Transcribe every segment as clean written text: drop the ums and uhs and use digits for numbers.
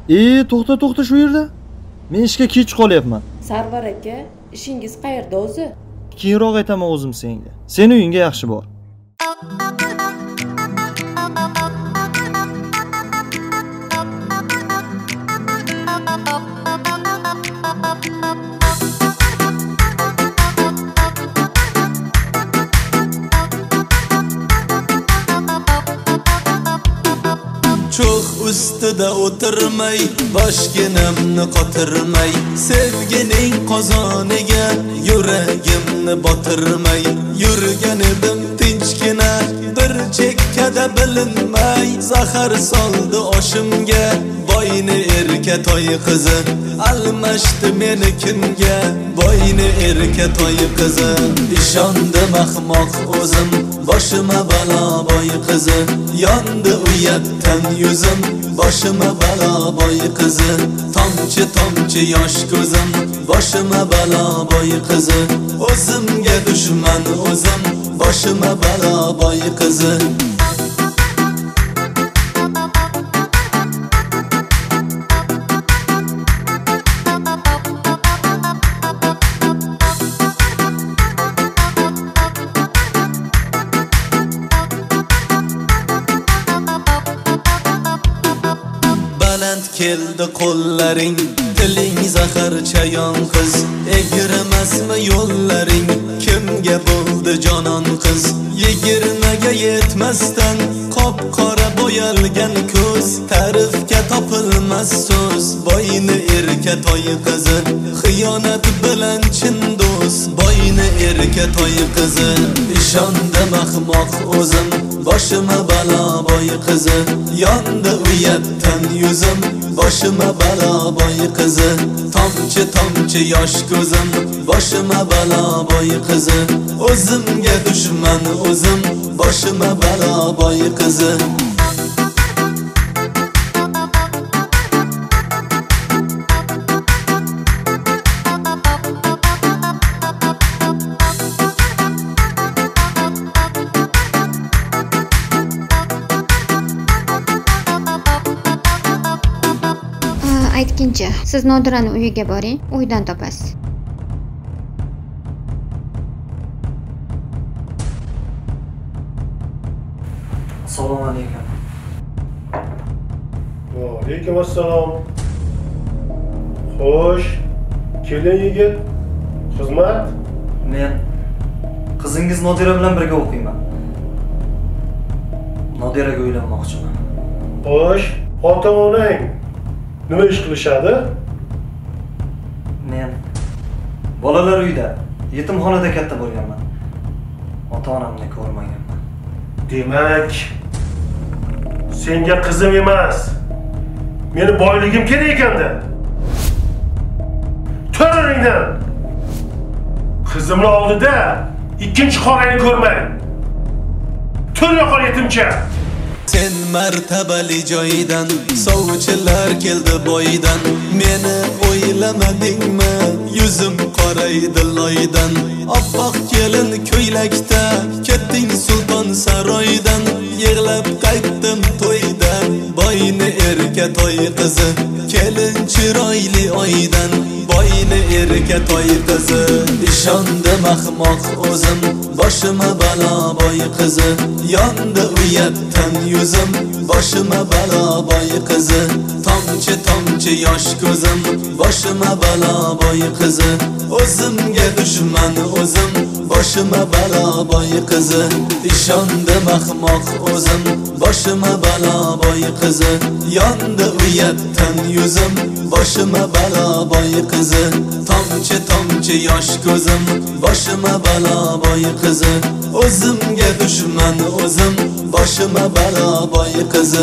To'xta shu yerda. Men ishga kech qolyapman. Sarvar aka, ishingiz qayerda o'zi? Keyinroq aytaman o'zim senga. Seni uyingga yaxshi bor. Cho'g' ustida o'tirmay, boshginamni qotirmay, sevgining qozoniga yuragimni botirmay, yurgan edim tinchgina, bir chekkada bilinmay, zahar soldi oshimga, boyni erka toy qizi, almashdi meni kimga, boyni erka toy qizi, ishondim ahmoq o'zim, boshima balo boy qizi, yondi uyatdan yuzim, boshima balo boy qizi, tomchi yosh ko'zim, boshima balo boy qizi, o'zimga dushman o'zim, boshima balo boy qizi. Keldi qo'llaring, tiling zahar chayon qiz, egrimasmi yo'llaring, kimga bo'ldi jonon qiz, 20ga yetmasdan qop-qora bo'yalgan ko'z, ta'rifga topilmas so'z, boyni erka toy qizi, xiyonat bilan chin do'st, boyni erka toy qizi, ishondim ahmoq o'zim, boshima balo boy qizi, yondi uyatdan yuzim, boshima balo boy qizi, tomchi yosh ko'zim, boshima balo boy qizi, o'zimga dushman o'zim, boshima balo boy qizi. Aytkinchi, siz Nodirani uyiga boring, uydan topasiz. Assalomu alaykum. Va alaykum assalom. Xo'sh, keling yigit. Xizmat? Men qizingiz Nodira bilan birga o'qiyman. Nodiraga uylanmoqchiman. Xo'sh, ota-onang nima ish qilishadi? Men bolalar uyida, yetimxonada katta bo'lganman. Ota-onamni ko'rmaganman. Demak, senga qizim emas, meni boyligim kerak ekanda. To'ringdan. Qizimni oldida ikkinchi qorangni ko'rmang. Tur yo'qol yetimcha. Sen martabali joydan, sovchilar keldi boydan, meni o'ylamadingmi, yuzim qoraydi loydan, oppoq kelin ko'ylakda, ketding sulton saroydan, yig'lab qaytdim to'ydan, boyni erka toy qizi, kelin chiroyli oydan, boyni erka toy qizi, ishondim ahmoq o'zim, boshima balo boy qizi, yondi uyatdan yuzim, boshima balo boy qizi, tomchi yosh ko'zim, boshima balo boy qizi, o'zimga dushman o'zim, boshima balo boy qizi, ishondim ahmoq o'zim, boshima balo boy qizi, yondi uyatdan yuzim, boshima balo boy qizi, tomchi yosh ko'zim, boshima balo boy qizi, o'zimga dushman o'zim, boshima balo boy qizi.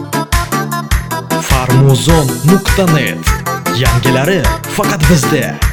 Farmuzon.net yangilari faqat bizda.